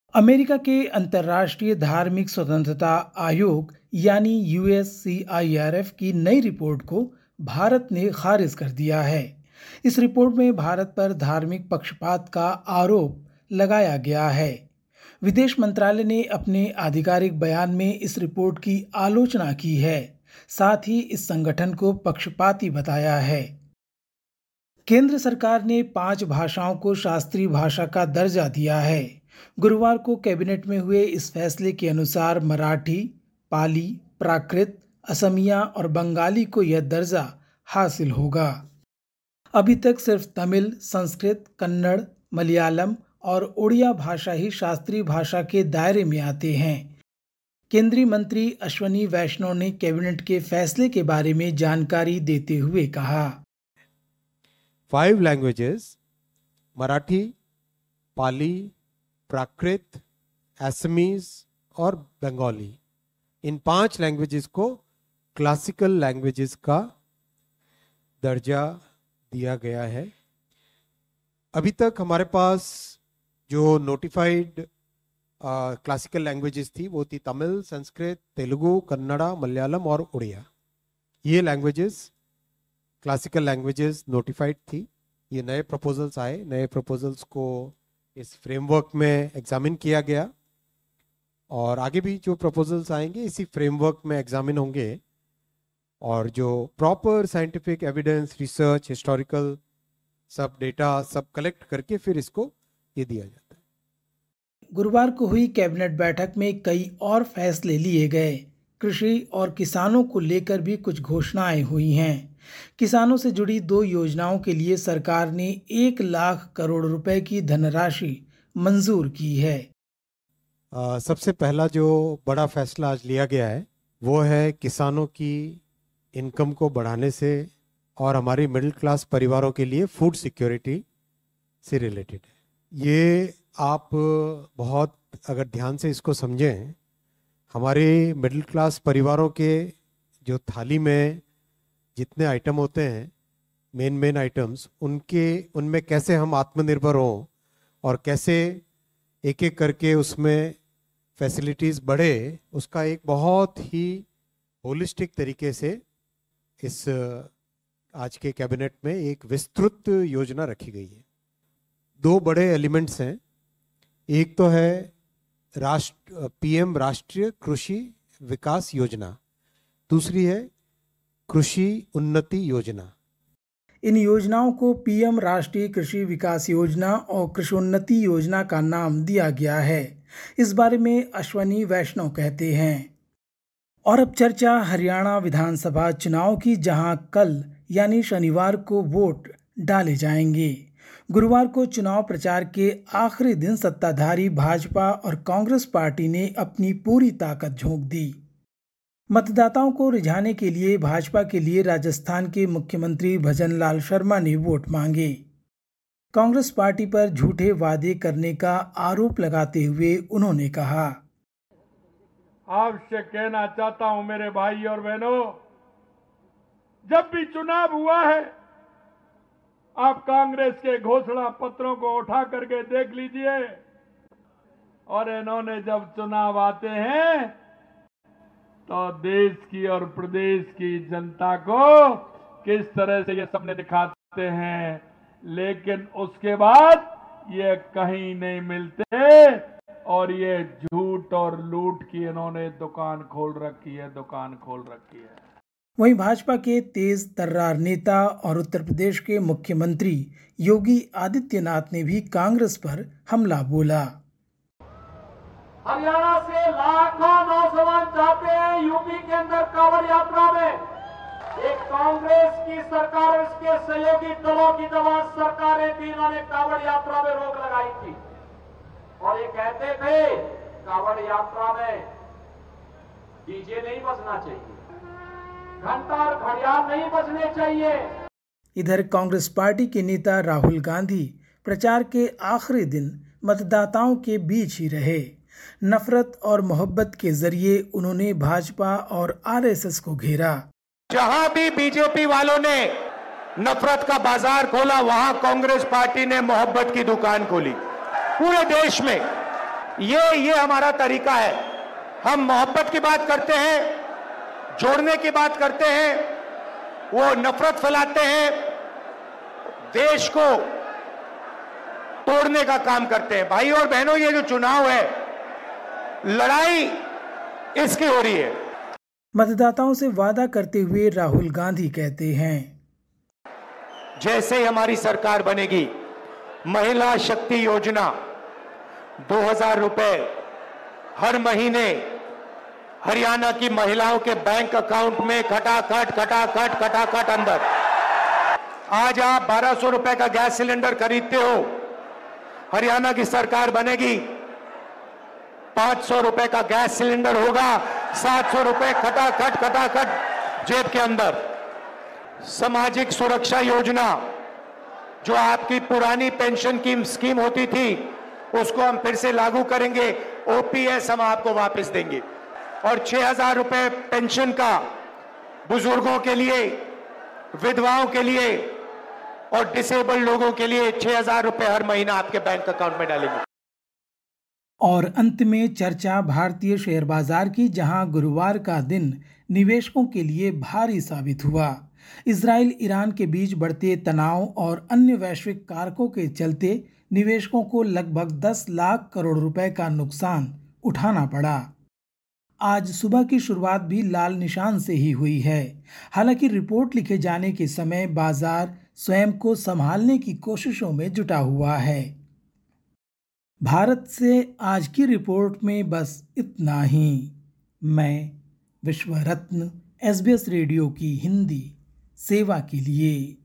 America के अंतर्राष्ट्रीय धार्मिक स्वतंत्रता आयोग यानी USCIRF की नई रिपोर्ट को भारत ने खारिज कर दिया है। इस रिपोर्ट में भारत पर धार्मिक पक्षपात का आरोप लगाया गया है। विदेश मंत्रालय ने अपने आधिकारिक बयान में इस रिपोर्ट की आलोचना की है, साथ ही इस संगठन को पक्षपाती बताया है। केंद्र सरकार ने 5 भाषाओं को शास्त्रीय भाषा का दर्जा दिया है। गुरुवार को कैबिनेट में हुए इस फैसले के अनुसार मराठी, पाली, प्राकृत, असमिया और बंगाली को यह दर्जा हासिल होगा। अभी तक सिर्फ तमिल, संस्कृत, कन्नड़, मलयालम और उड़िया भाषा ही शास्त्रीय भाषा के दायरे में आते हैं। केंद्रीय मंत्री अश्वनी वैष्णव ने कैबिनेट के फैसले के बारे में जानकारी देते हुए कहा, 5 लैंग्वेजेस मराठी, पाली, प्राकृत, असमीज और बंगाली, इन 5 लैंग्वेजेस को क्लासिकल लैंग्वेजेस का दर्जा दिया गया है। अभी तक हमारे पास जो नोटिफाइड क्लासिकल लैंग्वेजेस थी वो थी तमिल, संस्कृत, तेलुगु, कन्नड़ा, मलयालम और उड़िया। ये लैंग्वेजेस क्लासिकल लैंग्वेजेस नोटिफाइड थी। ये नए प्रपोजल्स आए, नए प्रपोजल्स को इस फ्रेमवर्क में एग्जामिन किया गया और आगे भी जो प्रपोजल्स आएंगे इसी फ्रेमवर्क में एग्जामिन होंगे और जो proper scientific evidence, research, historical सब डेटा सब कलेक्ट करके फिर इसको ये दिया जाता है। गुरुवार को हुई कैबिनेट बैठक में कई और फैसले लिए गए। कृषि और किसानों को लेकर भी कुछ घोषणाएं हुई हैं। किसानों से जुड़ी 2 योजनाओं के लिए सरकार ने 1 लाख करोड़ रुपए की धनराशि मंजूर की है। सबसे पहला जो बड़ा फैसला आज लिया गया है वो है किसानों की इनकम को बढ़ाने से और हमारी मिडिल क्लास परिवारों के लिए फूड सिक्योरिटी से रिलेटेड है। ये आप बहुत अगर ध्यान से इसको समझें, हमारे मिडिल क्लास परिवारों के जो थाली में जितने आइटम होते हैं, मेन आइटम्स, उनमें कैसे हम आत्मनिर्भर हों और कैसे एक एक करके उसमें फैसिलिटीज़ बढ़े, उसका एक बहुत ही होलिस्टिक तरीके से इस आज के कैबिनेट में एक विस्तृत योजना रखी गई है। 2 बड़े एलिमेंट्स हैं। एक तो है PM राष्ट्रीय कृषि विकास योजना, दूसरी है कृषि उन्नति योजना। इन योजनाओं को PM राष्ट्रीय कृषि विकास योजना और कृषि योजना का नाम दिया गया है। इस बारे में अश्वनी वैष्णव कहते हैं। और अब चर्चा हरियाणा विधानसभा चुनाव की, जहां कल यानी शनिवार को वोट डाले जाएंगे। गुरुवार को चुनाव प्रचार के आखिरी दिन सत्ताधारी भाजपा और कांग्रेस पार्टी ने अपनी पूरी ताकत झोंक दी। मतदाताओं को रिझाने के लिए भाजपा के लिए राजस्थान के मुख्यमंत्री भजनलाल शर्मा ने वोट मांगे। कांग्रेस पार्टी पर झूठे वादे करने का आरोप लगाते हुए उन्होंने कहा, आपसे कहना चाहता हूं मेरे भाई और बहनों, जब भी चुनाव हुआ है आप कांग्रेस के घोषणा पत्रों को उठा करके देख लीजिए और इन्होंने जब चुनाव आते हैं तो देश की और प्रदेश की जनता को किस तरह से ये सपने दिखाते हैं, लेकिन उसके बाद ये कहीं नहीं मिलते और ये झूठ और लूट की इन्होंने दुकान खोल रखी है। वहीं भाजपा के तेज तर्रार नेता और उत्तर प्रदेश के मुख्यमंत्री योगी आदित्यनाथ ने भी कांग्रेस पर हमला बोला। हरियाणा से लाखों नौजवान जाते हैं यूपी के अंदर कांवड़ यात्रा में। एक कांग्रेस की सरकार और इसके सहयोगी दलों की दवा सरकारें थी, इन्होंने कांवड़ यात्रा में रोक लगाई थी और ये कहते थे कांवड़ यात्रा में डीजे नहीं बजना चाहिए, घंटा और घड़ियाल नहीं बजने चाहिए। इधर कांग्रेस पार्टी के नेता राहुल गांधी प्रचार के आखिरी दिन मतदाताओं के बीच ही रहे। नफरत और मोहब्बत के जरिए उन्होंने भाजपा और आरएसएस को घेरा। जहां भी बीजेपी वालों ने नफरत का बाजार खोला, वहां कांग्रेस पार्टी ने मोहब्बत की दुकान खोली। पूरे देश में ये हमारा तरीका है। हम मोहब्बत की बात करते हैं, जोड़ने की बात करते हैं, वो नफरत फैलाते हैं, देश को तोड़ने का काम करते हैं। भाई और बहनों, ये जो चुनाव है, लड़ाई इसकी हो रही है। मतदाताओं से वादा करते हुए राहुल गांधी कहते हैं, जैसे ही हमारी सरकार बनेगी, महिला शक्ति योजना 2000 रुपए हर महीने हरियाणा की महिलाओं के बैंक अकाउंट में खटाखट अंदर। आज आप 1200 रुपए का गैस सिलेंडर खरीदते हो, हरियाणा की सरकार बनेगी, 500 रुपए का गैस सिलेंडर होगा, 700 रुपए खटाखट जेब के अंदर। सामाजिक सुरक्षा योजना, जो आपकी पुरानी पेंशन की स्कीम होती थी, उसको हम फिर से लागू करेंगे। ओपीएस हम आपको वापस देंगे। और 6000 रुपए पेंशन का बुजुर्गों के लिए, विधवाओं के लिए और डिसेबल्ड लोगों के लिए 6000 रुपए हर महीना आपके बैंक अकाउंट में डालेंगे। और अंत में चर्चा भारतीय शेयर बाजार की, जहां गुरुवार का दिन निवेशकों के लिए भारी साबित हुआ। इजराइल ईरान के बीच बढ़ते तनाव और अन्य वैश्विक कारकों के चलते निवेशकों को लगभग 10 लाख करोड़ रुपए का नुकसान उठाना पड़ा। आज सुबह की शुरुआत भी लाल निशान से ही हुई है। हालांकि रिपोर्ट लिखे जाने के समय बाजार स्वयं को संभालने की कोशिशों में जुटा हुआ है। भारत से आज की रिपोर्ट में बस इतना ही। मैं विश्व रत्न SBS रेडियो की हिंदी सेवा के लिए